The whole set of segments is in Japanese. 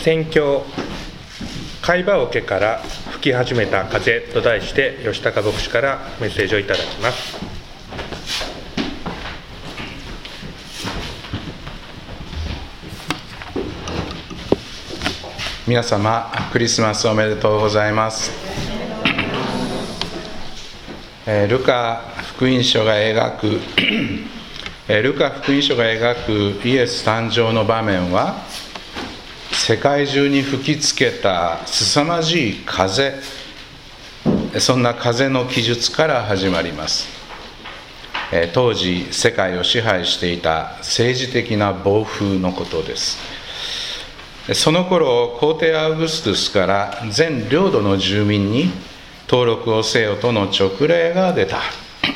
宣教会話桶から吹き始めた風と題して吉高牧師からメッセージをいただきます。 皆様クリスマスおめでとうございます。ルカ福音書が描くイエス誕生の場面は、世界中に吹きつけた凄まじい風、そんな風の記述から始まります。当時世界を支配していた政治的な暴風のことです。その頃、皇帝アウグストゥスから全領土の住民に登録をせよとの勅令が出た。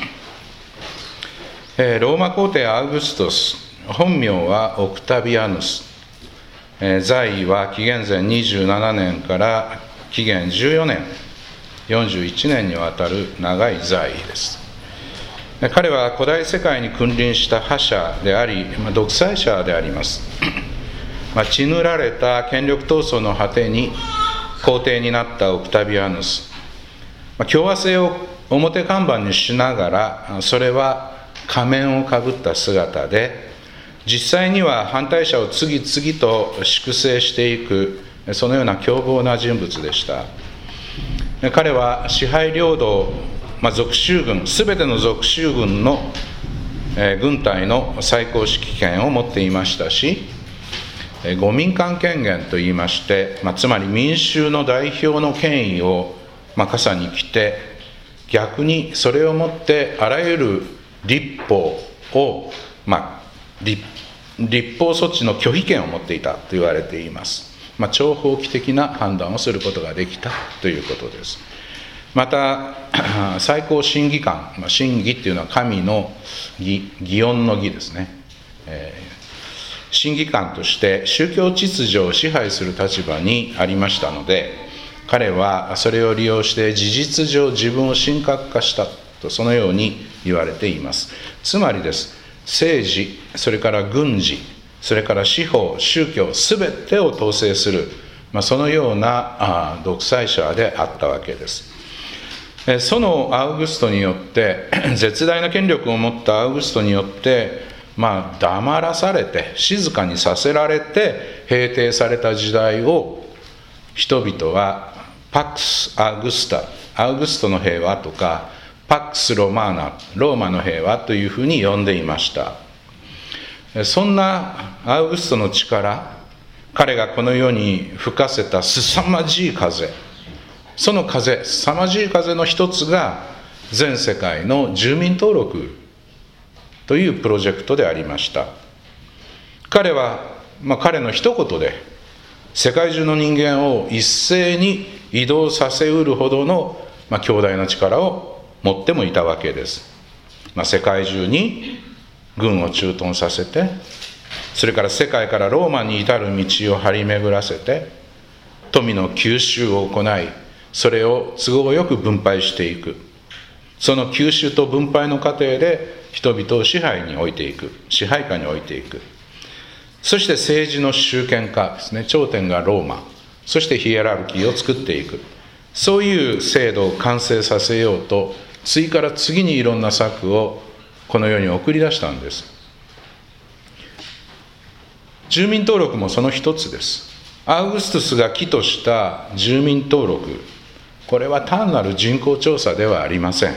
ローマ皇帝アウグストゥス、本名はオクタビアヌス、在位は紀元前27年から紀元14年、41年にわたる長い在位です。彼は古代世界に君臨した覇者であり、独裁者であります。血塗られた権力闘争の果てに皇帝になったオクタビアヌス、共和制を表看板にしながら、それは仮面をかぶった姿で、実際には反対者を次々と粛清していく、そのような凶暴な人物でした。彼は支配領土、属州軍、すべての属州軍の軍隊の最高指揮権を持っていましたし、御民間権限といいまして、つまり民衆の代表の権威を傘に着て、逆にそれをもってあらゆる立法を、立法措置の拒否権を持っていたと言われています。超法規的な判断をすることができたということです。また最高審議官、審議っていうのは神の議音の議ですね。審議官として宗教秩序を支配する立場にありましたので、彼はそれを利用して事実上自分を神格化したと、そのように言われています。つまりです、政治、それから軍事、それから司法、宗教、すべてを統制する、そのような独裁者であったわけです。そのアウグストによって、絶大な権力を持ったアウグストによって、黙らされて、静かにさせられて平定された時代を、人々はパックス・アウグスタ、アウグストの平和とか、パックス・ロマーナ、ローマの平和というふうに呼んでいました。そんなアウグストの力、彼がこの世に吹かせた凄まじい風、その風、凄まじい風の一つが全世界の住民登録というプロジェクトでありました。彼は、彼の一言で世界中の人間を一斉に移動させうるほどの、強大な力を持ってもいたわけです。世界中に軍を駐屯させて、それから世界からローマに至る道を張り巡らせて、富の吸収を行い、それを都合よく分配していく。その吸収と分配の過程で人々を支配に置いていく、支配下に置いていく。そして政治の集権化ですね、頂点がローマ、そしてヒエラルキーを作っていく。そういう制度を完成させようと、次から次にいろんな策をこの世に送り出したんです。住民登録もその一つです。アウグストゥスが起とした住民登録、これは単なる人口調査ではありません。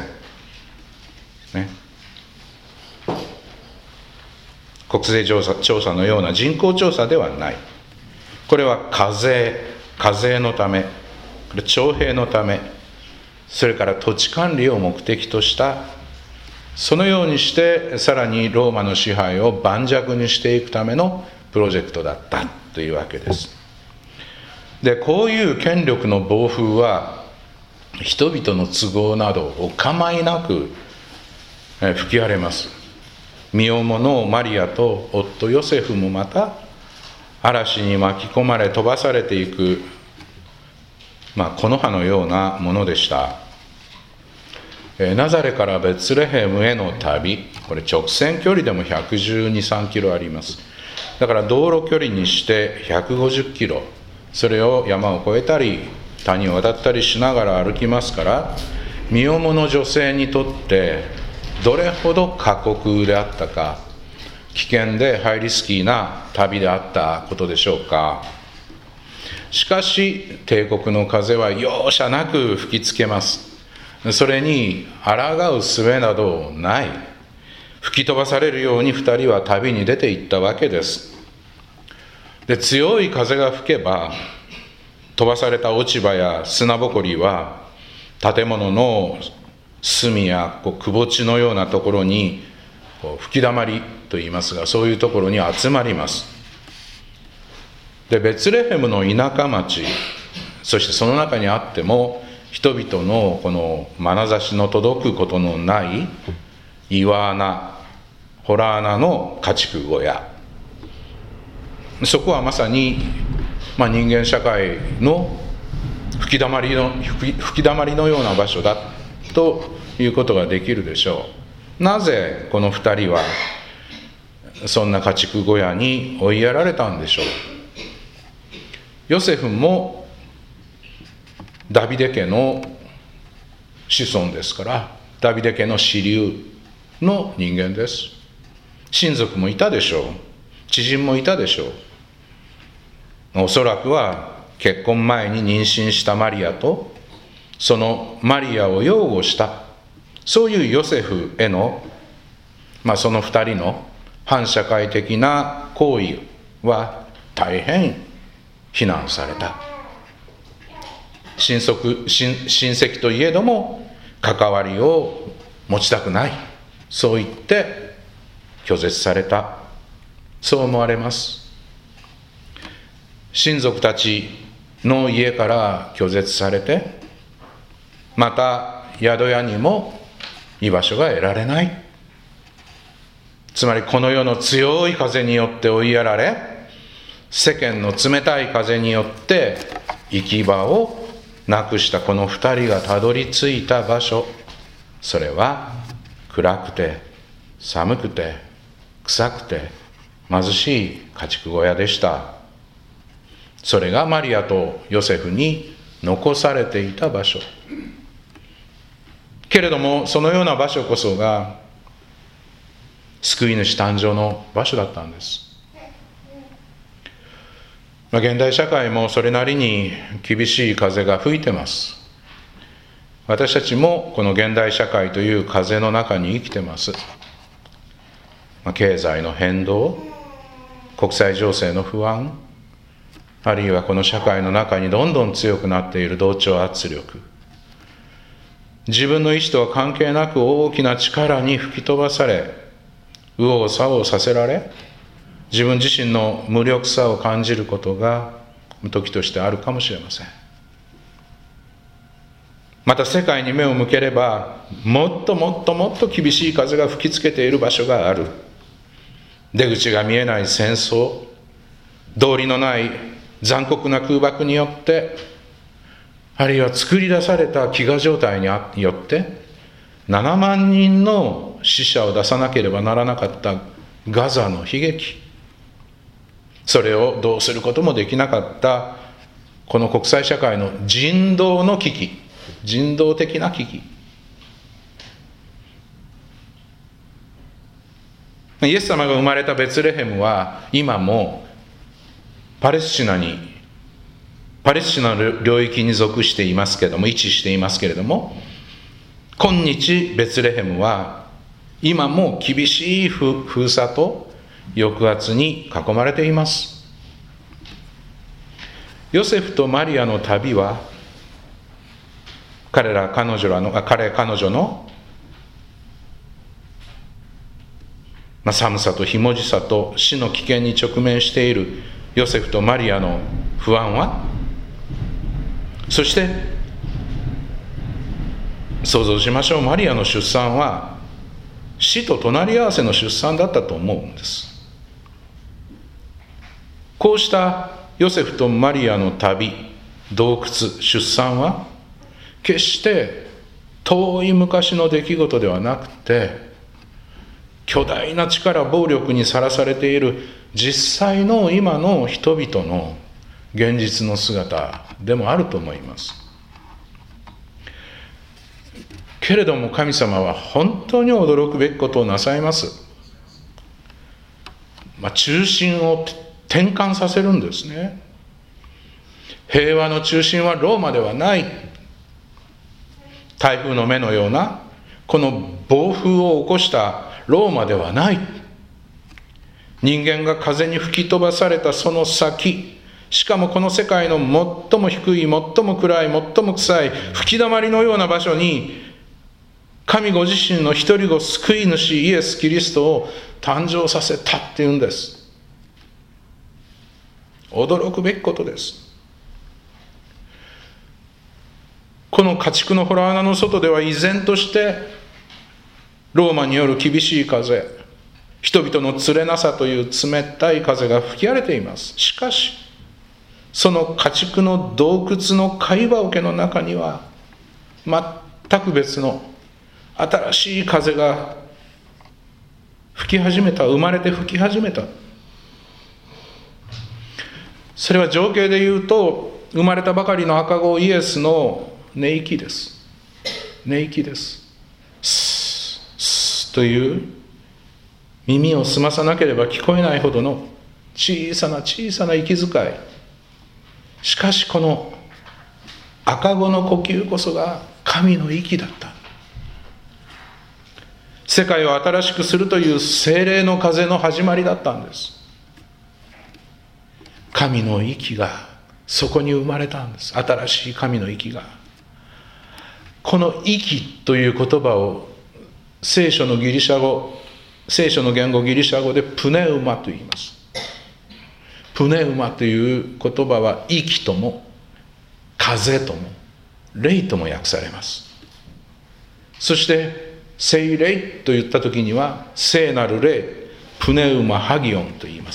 国勢調査のような人口調査ではない。これは課税のため、徴兵のため、それから土地管理を目的とした、そのようにしてさらにローマの支配を盤石にしていくためのプロジェクトだったというわけです。で、こういう権力の暴風は人々の都合などお構いなく吹き荒れます。身重のマリアと夫ヨセフもまた嵐に巻き込まれ飛ばされていく、木の葉のようなものでした。ナザレからベツレヘムへの旅、これ直線距離でも112、3キロあります。だから道路距離にして150キロ、 それを山を越えたり谷を渡ったりしながら歩きますから、身重の女性にとってどれほど過酷であったか、危険でハイリスキーな旅であったことでしょうか。しかし帝国の風は容赦なく吹きつけます。それに抗う術などない。吹き飛ばされるように二人は旅に出て行ったわけです。で、強い風が吹けば飛ばされた落ち葉や砂ぼこりは建物の隅やくぼ地のようなところに吹きだまりといいますが、そういうところに集まります。で、ベツレヘムの田舎町、そしてその中にあっても人々のこの眼差しの届くことのない岩穴、洞穴の家畜小屋、そこはまさに、人間社会の吹きだまりのような場所だということができるでしょう。なぜこの二人はそんな家畜小屋に追いやられたんでしょう。ヨセフもダビデ家の子孫ですから、ダビデ家の支流の人間です。親族もいたでしょう。知人もいたでしょう。おそらくは結婚前に妊娠したマリアとそのマリアを擁護した、そういうヨセフへの、その二人の反社会的な行為は大変非難された。親戚といえども関わりを持ちたくない、そう言って拒絶された、そう思われます。親族たちの家から拒絶されて、また宿屋にも居場所が得られない。つまりこの世の強い風によって追いやられ、世間の冷たい風によって行き場をなくしたこの二人がたどり着いた場所、それは暗くて寒くて臭くて貧しい家畜小屋でした。それがマリアとヨセフに残されていた場所。けれどもそのような場所こそが救い主誕生の場所だったんです。現代社会もそれなりに厳しい風が吹いてます。私たちもこの現代社会という風の中に生きてます。経済の変動、国際情勢の不安、あるいはこの社会の中にどんどん強くなっている同調圧力、自分の意思とは関係なく大きな力に吹き飛ばされ、右往左往させられ、自分自身の無力さを感じることが時としてあるかもしれません。また世界に目を向ければ、もっともっともっと厳しい風が吹きつけている場所がある。出口が見えない戦争、道理のない残酷な空爆によって、あるいは作り出された飢餓状態によって7万人の死者を出さなければならなかったガザの悲劇、それをどうすることもできなかったこの国際社会の人道の危機、人道的な危機、イエス様が生まれたベツレヘムは今もパレスチナの領域に属していますけれども、位置していますけれども、今日ベツレヘムは今も厳しい封鎖と抑圧に囲まれています。ヨセフとマリアの旅は彼女の寒さとひもじさと死の危険に直面しているヨセフとマリアの不安は、そして想像しましょう、マリアの出産は死と隣り合わせの出産だったと思うんです。こうしたヨセフとマリアの旅、洞窟、出産は決して遠い昔の出来事ではなくて、巨大な力、暴力にさらされている実際の今の人々の現実の姿でもあると思います。けれども神様は本当に驚くべきことをなさいます。中心を転換させるんですね。平和の中心はローマではない。台風の目のようなこの暴風を起こしたローマではない。人間が風に吹き飛ばされたその先、しかもこの世界の最も低い、最も暗い、最も臭い吹きだまりのような場所に、神ご自身の一人子救い主イエス・キリストを誕生させたっていうんです。驚くべきことです。この家畜の洞穴の外では依然としてローマによる厳しい風、人々のつれなさという冷たい風が吹き荒れています。しかしその家畜の洞窟の貝羽桶の中には全く別の新しい風が吹き始めた、生まれて吹き始めた。それは情景で言うと、生まれたばかりの赤子イエスの寝息です。寝息です。スースーという耳を澄まさなければ聞こえないほどの小さな小さな息遣い。しかしこの赤子の呼吸こそが神の息だった。世界を新しくするという聖霊の風の始まりだったんです。神の息がそこに生まれたんです。新しい神の息が。この息という言葉を聖書の言語ギリシャ語でプネウマと言います。プネウマという言葉は息とも風とも霊とも訳されます。そして聖霊と言った時には聖なる霊、プネウマハギオンと言います。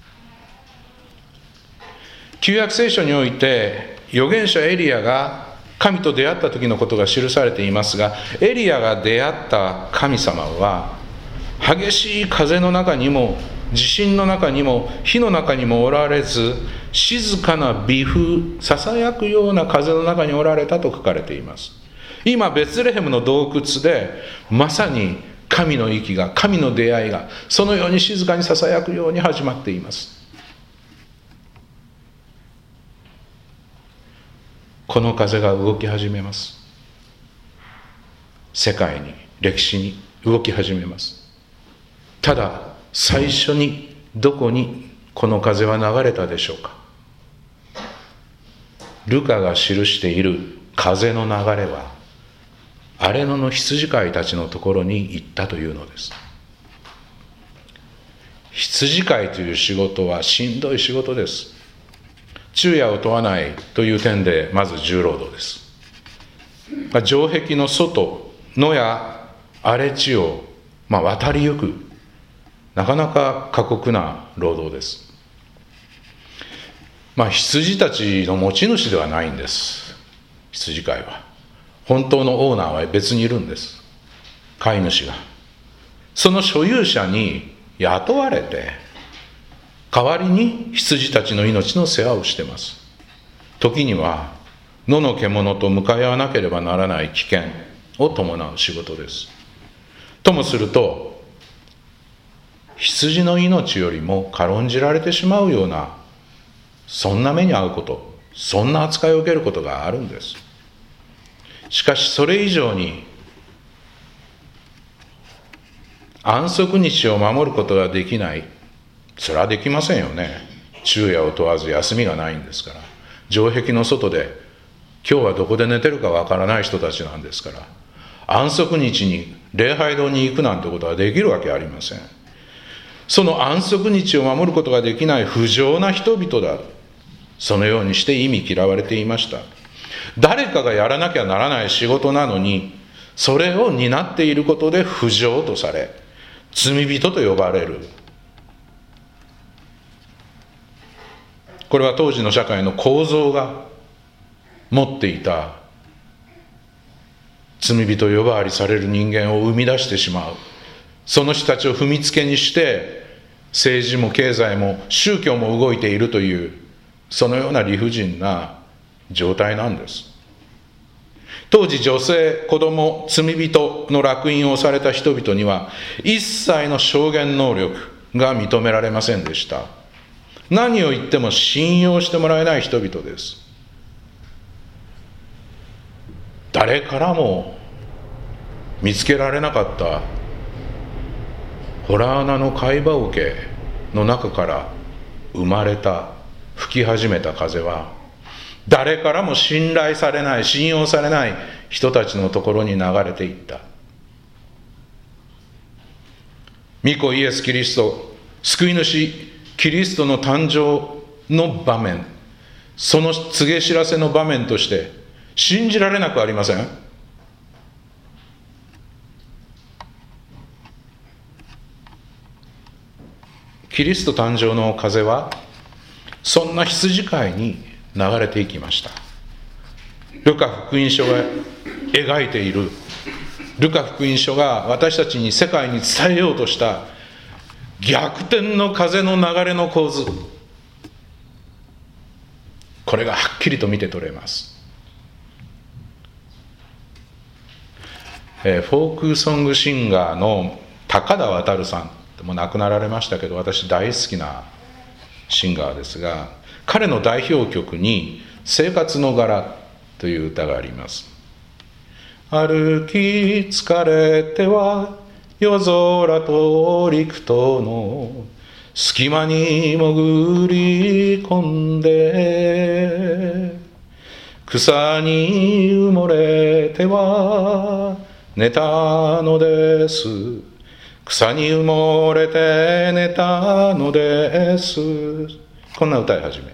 旧約聖書において預言者エリアが神と出会った時のことが記されていますが、エリアが出会った神様は激しい風の中にも地震の中にも火の中にもおられず、静かな微風、ささやくような風の中におられたと書かれています。今ベツレヘムの洞窟でまさに神の息が、神の出会いがそのように静かにささやくように始まっています。この風が動き始めます。世界に、歴史に動き始めます。ただ最初にどこにこの風は流れたでしょうか。ルカが記している風の流れは荒野の羊飼いたちのところに行ったというのです。羊飼いという仕事はしんどい仕事です。昼夜を問わないという点でまず重労働です。城壁の外、野や荒れ地を渡りゆく、なかなか過酷な労働です。羊たちの持ち主ではないんです。羊飼いは本当のオーナーは別にいるんです。飼い主がその所有者に雇われて代わりに羊たちの命の世話をしています。時には野の獣と向かい合わなければならない危険を伴う仕事です。ともすると羊の命よりも軽んじられてしまうような、そんな目に遭うこと、そんな扱いを受けることがあるんです。しかしそれ以上に安息日を守ることができない、それはできませんよね。昼夜を問わず休みがないんですから。城壁の外で今日はどこで寝てるかわからない人たちなんですから、安息日に礼拝堂に行くなんてことはできるわけありません。その安息日を守ることができない不浄な人々だ、そのようにして忌み嫌われていました。誰かがやらなきゃならない仕事なのに、それを担っていることで不浄とされ、罪人と呼ばれる。これは当時の社会の構造が持っていた罪人呼ばわりされる人間を生み出してしまう。その人たちを踏みつけにして政治も経済も宗教も動いているというそのような理不尽な状態なんです。当時、女性、子供、罪人の烙印をされた人々には一切の証言能力が認められませんでした。何を言っても信用してもらえない人々です。誰からも見つけられなかったホラー穴の貝羽桶の中から生まれた、吹き始めた風は、誰からも信頼されない、信用されない人たちのところに流れていった。御子イエス・キリスト、救い主キリストの誕生の場面、その告げ知らせの場面として信じられなくありません？キリスト誕生の風はそんな羊飼いに流れていきました。ルカ福音書が描いている、ルカ福音書が私たちに世界に伝えようとした逆転の風の流れの構図、これがはっきりと見て取れます。フォークソングシンガーの高田渡さん、もう亡くなられましたけど、私大好きなシンガーですが、彼の代表曲に生活の柄という歌があります。歩き疲れては夜空と陸との隙間に潜り込んで、草に埋もれては寝たのです。草に埋もれて寝たのです。こんな歌い始め。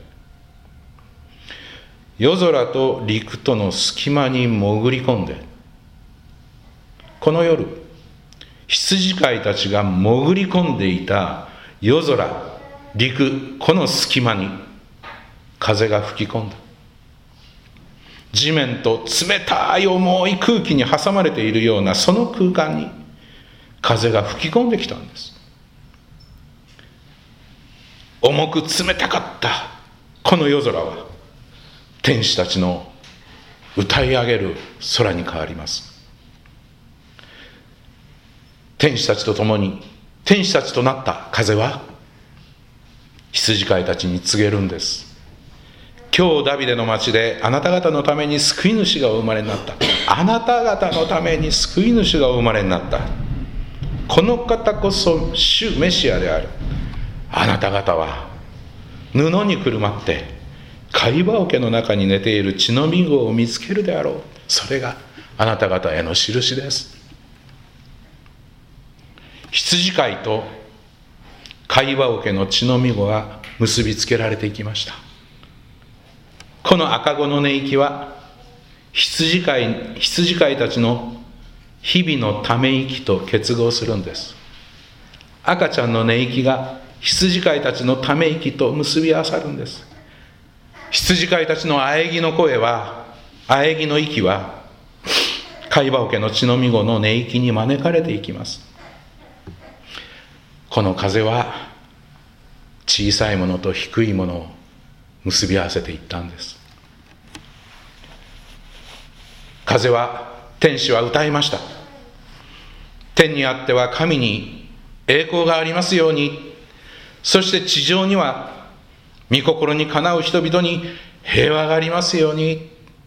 夜空と陸との隙間に潜り込んで、この夜、羊飼いたちが潜り込んでいた夜空、陸、この隙間に風が吹き込んだ。地面と冷たい重い空気に挟まれているようなその空間に風が吹き込んできたんです。重く冷たかったこの夜空は天使たちの歌い上げる空に変わります。天使たちと共に、天使たちとなった風は羊飼いたちに告げるんです。今日ダビデの町であなた方のために救い主がお生まれになった。あなた方のために救い主がお生まれになった。この方こそ主メシアである。あなた方は布にくるまって貝羽桶の中に寝ている血のみ子を見つけるであろう。それがあなた方への印です。羊飼いと貝羽桶の血のみ子が結びつけられていきました。この赤子の寝息は羊飼いたちの日々のため息と結合するんです。赤ちゃんの寝息が羊飼いたちのため息と結び合わさるんです。羊飼いたちの喘ぎの声は、喘ぎの息は貝羽桶の血のみ子の寝息に招かれていきます。この風は小さいものと低いものを結び合わせていったんです。風は、天使は歌いました。天にあっては神に栄光がありますように、そして地上には御心にかなう人々に平和がありますように。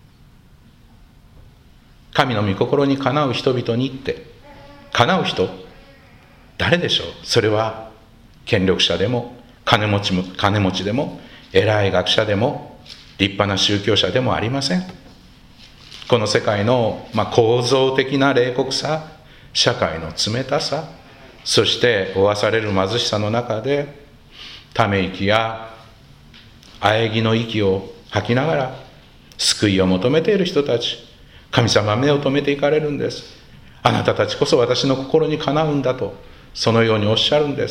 神の御心にかなう人々にって、かなう人誰でしょう。それは権力者でも金持ちでも偉い学者でも立派な宗教者でもありません。この世界の構造的な冷酷さ、社会の冷たさ、そして負わされる貧しさの中でため息や喘ぎの息を吐きながら救いを求めている人たち、神様は目を留めていかれるんです。あなたたちこそ私の心にかなうんだと、そのようにおっしゃるんです。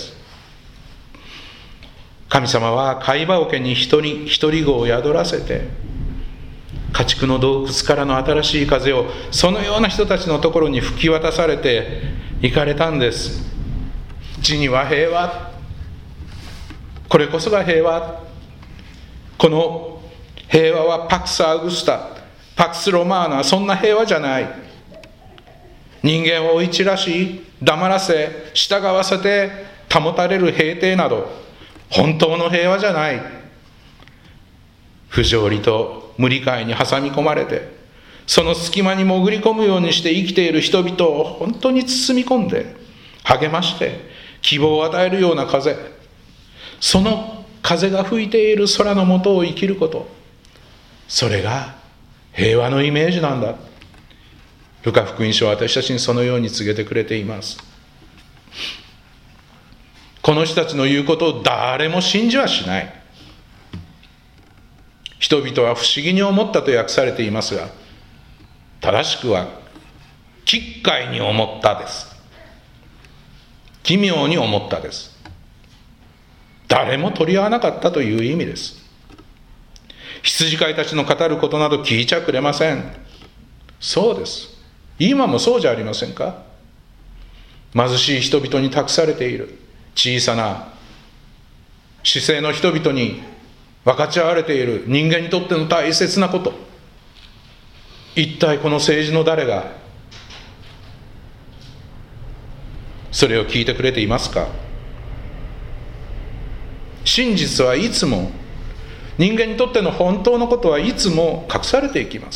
神様は貝羽桶に一人子を宿らせて、家畜の洞窟からの新しい風をそのような人たちのところに吹き渡されて行かれたんです。地には平和、これこそが平和、 この平和はパクス・アウグスタ、パクス・ロマーナ、そんな平和じゃない。人間を追い散らし、黙らせ、従わせて保たれる平定など、本当の平和じゃない。不条理と無理解に挟み込まれて、その隙間に潜り込むようにして生きている人々を本当に包み込んで、励まして、希望を与えるような風、その風が吹いている空の下を生きること、それが平和のイメージなんだ。ルカ福音書は私たちにそのように告げてくれています。この人たちの言うことを誰も信じはしない。人々は不思議に思ったと訳されていますが、正しくは奇怪に思ったです。奇妙に思ったです。誰も取り合わなかったという意味です。羊飼いたちの語ることなど聞いちゃくれません。そうです。今もそうじゃありませんか。貧しい人々に託されている小さな市井の人々に分かち合われている人間にとっての大切なこと、一体この政治の誰がそれを聞いてくれていますか。真実はいつも、人間にとっての本当のことはいつも隠されていきます。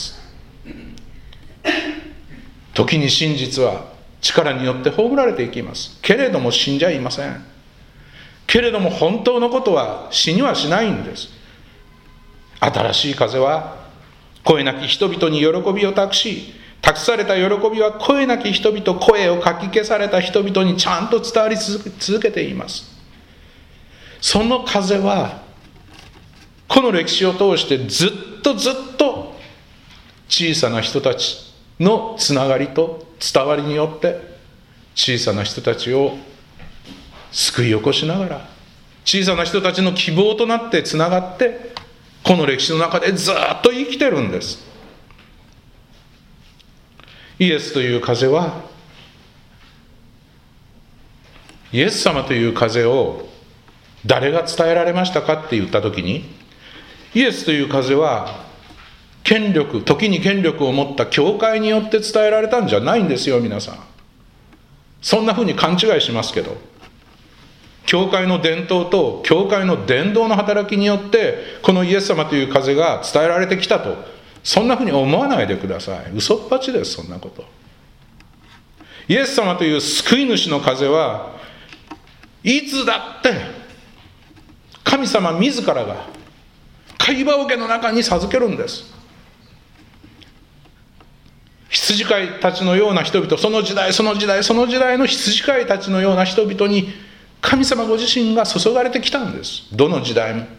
時に真実は力によって葬られていきます。けれども死んじゃいません。けれども本当のことは死にはしないんです。新しい風は声なき人々に喜びを託し、託された喜びは声なき人々、声をかき消された人々にちゃんと伝わり続けています。その風はこの歴史を通してずっと小さな人たちのつながりと伝わりによって小さな人たちを救い起こしながら、小さな人たちの希望となってつながって、この歴史の中でずっと生きてるんです。イエスという風は、イエス様という風を誰が伝えられましたかって言ったときに、イエスという風は権力、時に権力を持った教会によって伝えられたんじゃないんですよ。皆さんそんなふうに勘違いしますけど、教会の伝統と教会の伝道の働きによってこのイエス様という風が伝えられてきたと、そんなふうに思わないでください。嘘っぱちです。そんなこと。イエス様という救い主の風はいつだって神様自らが貝羽桶の中に授けるんです。羊飼いたちのような人々、その時代の羊飼いたちのような人々に神様ご自身が注がれてきたんです。どの時代も。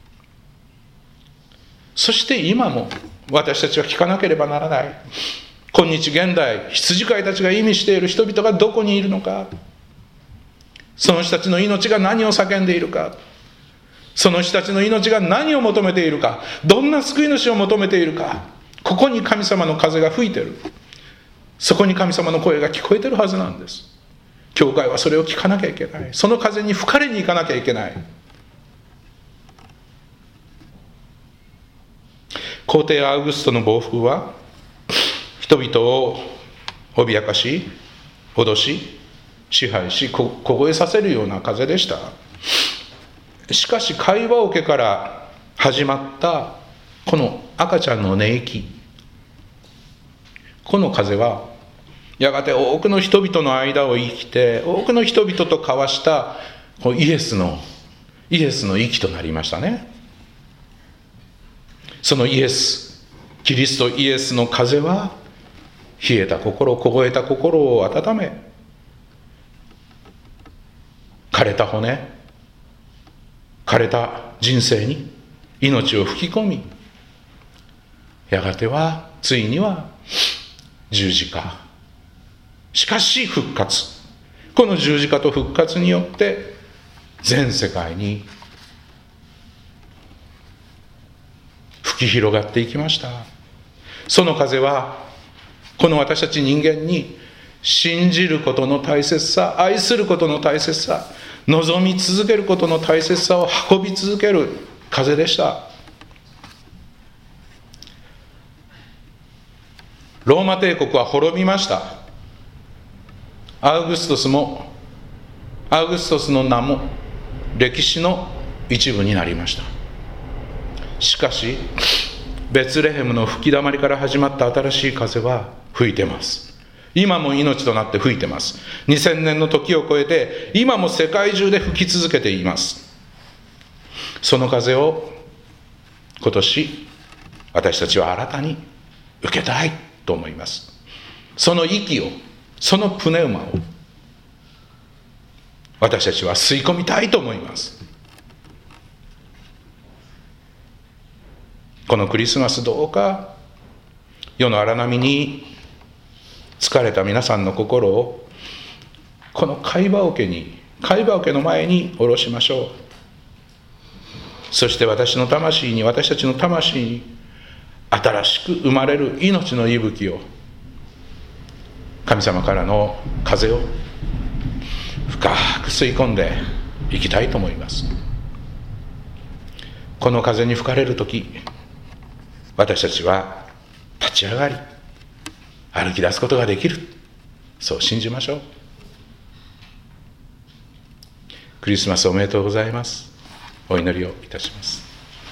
そして今も私たちは聞かなければならない。今日現代、羊飼いたちが意味している人々がどこにいるのか、その人たちの命が何を叫んでいるか、その人たちの命が何を求めているか、どんな救い主を求めているか、ここに神様の風が吹いてる。そこに神様の声が聞こえてるはずなんです。教会はそれを聞かなきゃいけない。その風に吹かれに行かなきゃいけない。皇帝アウグストの暴風は人々を脅かし、脅し、支配し、凍えさせるような風でした。しかし貝羽桶から始まったこの赤ちゃんの寝息、この風はやがて多くの人々の間を生きて、多くの人々と交わしたイエスの息となりましたね。そのイエス、キリストイエスの風は冷えた心、凍えた心を温め、枯れた骨、枯れた人生に命を吹き込み、やがてはついには十字架、しかし復活、この十字架と復活によって全世界に吹き広がっていきました。その風はこの私たち人間に信じることの大切さ、愛することの大切さ、望み続けることの大切さを運び続ける風でした。 ローマ帝国は滅びました。アウグストスの名も歴史の一部になりました。しかしベツレヘムの吹きだまりから始まった新しい風は吹いてます。今も命となって吹いてます。2000年の時を超えて今も世界中で吹き続けています。その風を今年私たちは新たに受けたいと思います。その息を、そのプネウマを私たちは吸い込みたいと思います。このクリスマス、どうか世の荒波に疲れた皆さんの心をこの貝羽桶の前に下ろしましょう。そして私たちの魂に新しく生まれる命の息吹を、神様からの風を深く吸い込んでいきたいと思います。この風に吹かれるとき、私たちは立ち上がり歩き出すことができる、そう信じましょう。クリスマスおめでとうございます。お祈りをいたします。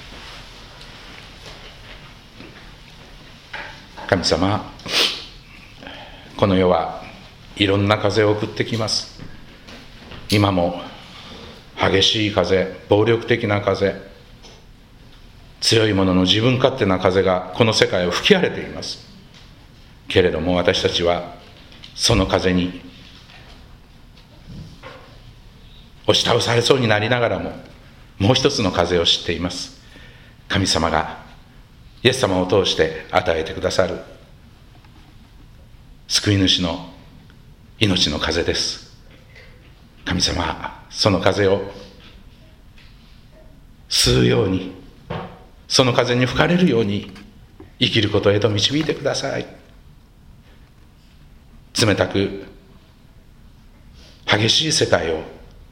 神様、この世はいろんな風を送ってきます。今も激しい風、暴力的な風、強い者の自分勝手な風がこの世界を吹き荒れています。けれども私たちはその風に押し倒されそうになりながらも、もう一つの風を知っています。神様がイエス様を通して与えてくださる救い主の命の風です。神様、その風を吸うように、その風に吹かれるように生きることへと導いてください。冷たく激しい世界を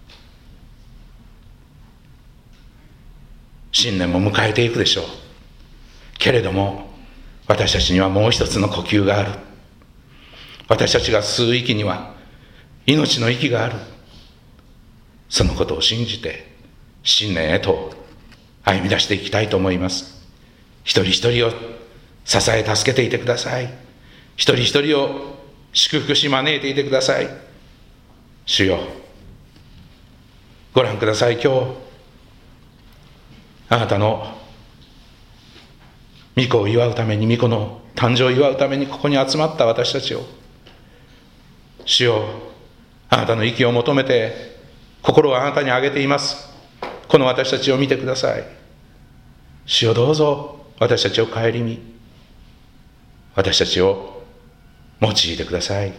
新年も迎えていくでしょう。けれども私たちにはもう一つの呼吸がある。私たちが吸う息には命の息がある。そのことを信じて新年へと歩み出していきたいと思います。一人一人を支え助けていてください。一人一人を祝福し招いていてください。主よ、ご覧ください。今日あなたの御子を祝うために、御子の誕生を祝うためにここに集まった私たちを、主よ、あなたの息を求めて心をあなたにあげています。この私たちを見てください。主よ、どうぞ私たちを顧み、私たちを用いてください。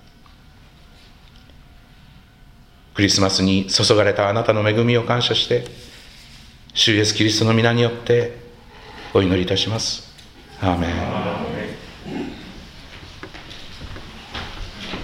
クリスマスに注がれたあなたの恵みを感謝して、主イエスキリストの皆によってお祈りいたします。アーメン。